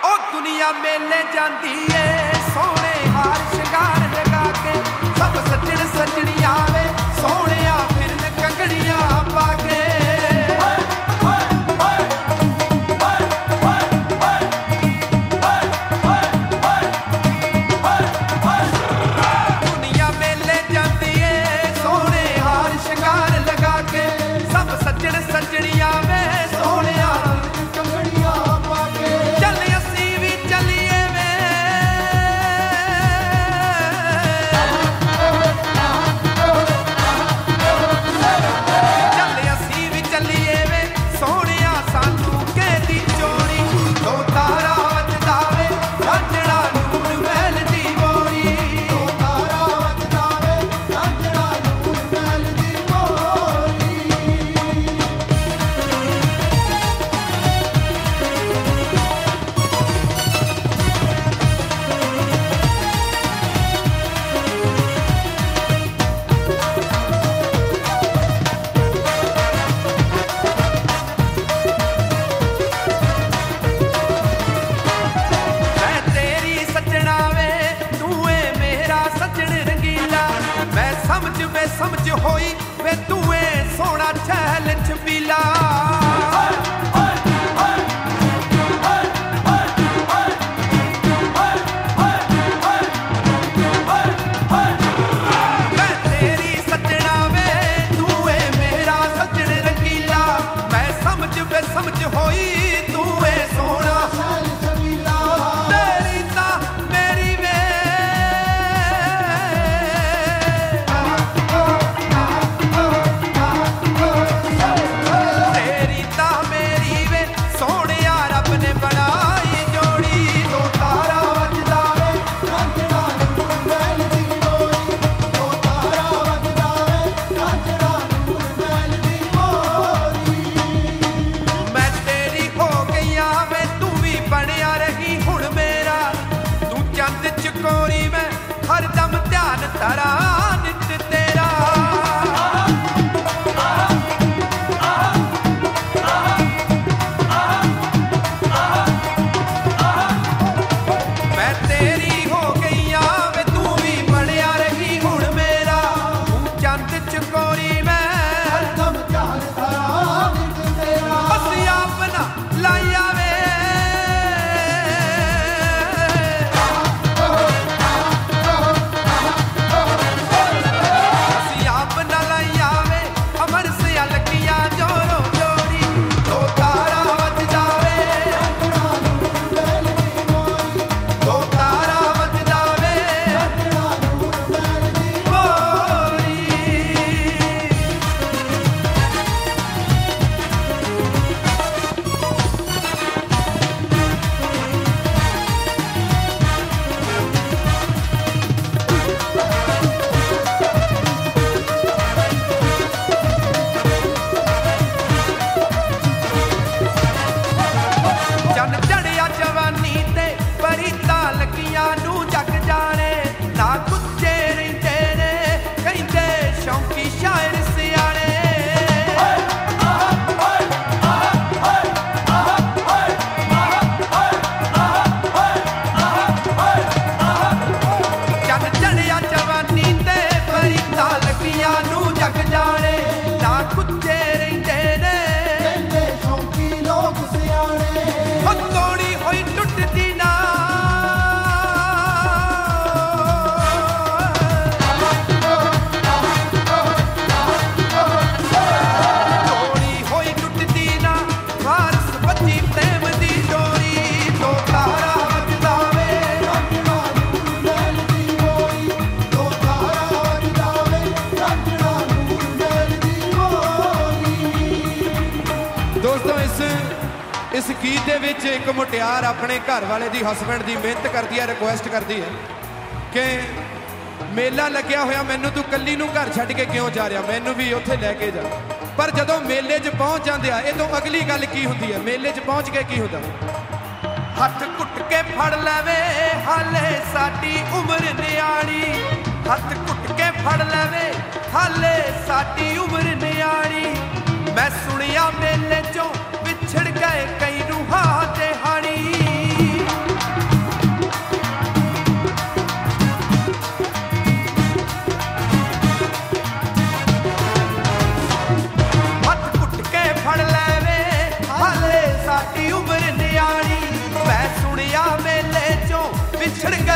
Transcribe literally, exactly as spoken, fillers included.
ओ दुनिया मेले जाती है सोने हार शिंगार लगा के सब सजण सजनी आवे सोने फिर कंगड़ियां पाके दुनिया मेले जाती है सोने हार शिंगार लगा के सब सजण सजनी आवे सोने कंगड़ियां पाके चल असी भी चलिए वे चल असी भी चलिए वे सोने सानू कहती चोरी दो तारा वजदावे रांझणा नूर महल दी बोरी दो तारा वजदावे रांझणा नूर महल दी बोरी मैं तेरी सजना वे तू है मेरा सजन रंगीला मैं समझ वे समझ होई वे तू है सोना छैल छबीला मैं तेरी सजना वे तू है मेरा सजन रंगीला मैं समझ वे समझ होई तू है सोना छैल छबीला तेरी ता मेरी वे तेरी ता मेरी वे सोहणिया रब ने बनाई जोड़ी दो तारा वजदा वे रांझणा नूर महल दी बोरी दो तारा वजदा वे रांझणा नूर महल दी बोरी मैं तेरी हो गईया वे तू भी बनया रही हुण मेरा तू चंद चकोरी मैं हर दम ध्यान तारा नित तेरा मैं तेरी हो गईया वे तू भी बनया रही हुण मेरा तू चंद चकोरी मैं हर दम ध्यान तारा नित तेरा ਅਸੀਂ ਆਪਣਾ ਲਾਇਆ ਵੇ ਅਸੀਂ ਆਪਣਾ ਲਾਇਆ ਵੇ ਅਮਰ ਸਿਆ ਲੱਗੀਆਂ ਜੋਰੋ ਜੋਰੀ ਦੋ ਤਾਰਾ ਵੱਜਦਾ ਵੇ ਰਾਂਝਣਾ ਨੂਰ ਮਹਿਲ ਦੀ ਬੋਰੀ ਦੋ ਤਾਰਾ ਵੱਜਦਾ ਵੇ ਰਾਂਝਣਾ ਨੂਰ ਮਹਿਲ ਦੀ ਬੋਰੀ ਚੰਨ ਚੜਿਆ ਜਵਾਨੀ ਤੇ ਪਰੀਤਾਂ ਲੱਗੀਆਂ ਨੂੰ ਜਗ ਜਾਣੇ ਨਾ ਕੁੱਤੇ ਰਹਿੰਦੇ ਨੇ ਕਹਿੰਦੇ ਸ਼ੌਂਕੀ ਸ਼ਾਇਰ ਸਿਆਣੇ ਚੰਨ ਚੜਿਆ ਜਵਾਨੀ ਤੇ ਪਰੀਤਾਂ ਲੱਗੀਆਂ ਨੂੰ ਜਗ ਜਾਣੇ ਨਾ ਕੁੱਤੇ ਰਹਿੰਦੇ ਨੇ ਕਹਿੰਦੇ ਸ਼ੌਂਕੀ ਲੋਕ ਸਿਆਣੇ ਉਹ ਤੋੜੀ ਹੋਈ ਟੁੱਟਦੀ ਨਾ ਤੋੜੀ ਹੋਈ ਟੁੱਟਦੀ ਨਾ ਵਾਰਸ ਬੱਜੀ ਪ੍ਰੇਮ ਦੀ ਡੋਰੀ ਦੋ ਤਾਰਾ ਵੱਜਦਾ ਵੇ ਰਾਂਝਣਾ ਨੂਰ ਮਹਿਲ ਦੀ ਬੋਰੀ ਦੋ ਤਾਰਾ ਵੱਜਦਾ ਵੇ ਰਾਂਝਣਾ ਨੂਰ ਮਹਿਲ ਦੀ ਬੋਰੀ ਦੋਸਤੋ ਇਸ ਇਸ ਗੀਤ ਦੇ ਵਿੱਚ ਇੱਕ ਮੁਟਿਆਰ ਆਪਣੇ ਘਰ ਵਾਲੇ ਦੀ ਹਸਬੈਂਡ ਦੀ ਮਿਹਨਤ ਕਰਦੀ ਹੈ ਰਿਕੁਐਸਟ ਕਰਦੀ ਹੈ ਕਿ ਮੇਲਾ ਲੱਗਿਆ ਹੋਇਆ ਮੈਨੂੰ ਤੂੰ ਕੱਲੀ ਨੂੰ ਘਰ ਛੱਡ ਕੇ ਕਿਉਂ ਜਾ ਰਿਹਾ ਮੈਨੂੰ ਵੀ ਉੱਥੇ ਲੈ ਕੇ ਜਾ ਪਰ ਜਦੋਂ ਮੇਲੇ 'ਚ ਪਹੁੰਚ ਜਾਂਦੇ ਆ ਇਹ ਤੋਂ ਅਗਲੀ ਗੱਲ ਕੀ ਹੁੰਦੀ ਹੈ ਮੇਲੇ 'ਚ ਪਹੁੰਚ ਕੇ ਕੀ ਹੁੰਦਾ ਹੱਥ ਘੁੱਟ ਕੇ ਫੜ ਲੈਵੇ ਹਾਲੇ ਸਾਡੀ ਉਮਰ ਨਿਆਣੀ ਹੱਥ ਘੁੱਟ ਕੇ ਫੜ ਲੈਵੇ ਹਾਲੇ ਸਾਡੀ ਉਮਰ ਨਿਆਣੀ ਮੈਂ ਸੁਣਿਆ ਮੇਲੇ ਚੋਂ ਵਿਛੜ ਗਏ ਕਈ ਰੂਹਾਂ ਤੇ ਹਾਣੀ ਵਿਛੜ